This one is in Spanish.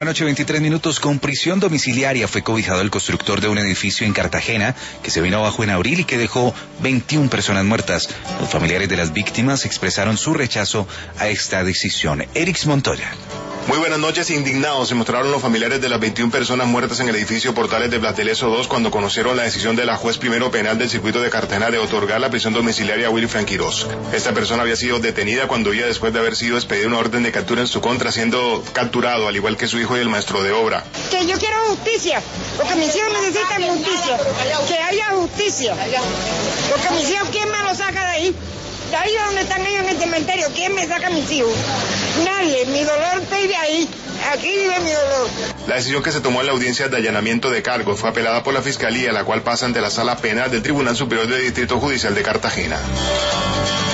noche, 23 minutos. Con prisión domiciliaria fue cobijado el constructor de un edificio en Cartagena que se vino abajo en abril y que dejó 21 personas muertas. Los familiares de las víctimas expresaron su rechazo a esta decisión. Erix Montoya. Muy buenas noches. Indignados se mostraron los familiares de las 21 personas muertas en el edificio Portales de Plateleso 2 cuando conocieron la decisión de la juez primero penal del circuito de Cartagena de otorgar la prisión domiciliaria a Wilfran Quiroz. Esta persona había sido detenida cuando huía después de haber sido expedida una orden de captura en su contra, siendo capturado al igual que su hijo y el maestro de obra. Que yo quiero justicia, porque mis hijos necesitan justicia, que haya justicia, porque mis hijos, ¿quién me los saca de ahí? De ahí donde están ellos en el cementerio, ¿quién me saca a mis hijos? Nadie, mi dolor vive ahí, aquí vive mi dolor. La decisión que se tomó en la audiencia de allanamiento de cargos fue apelada por la Fiscalía, la cual pasa ante la Sala Penal del Tribunal Superior del Distrito Judicial de Cartagena.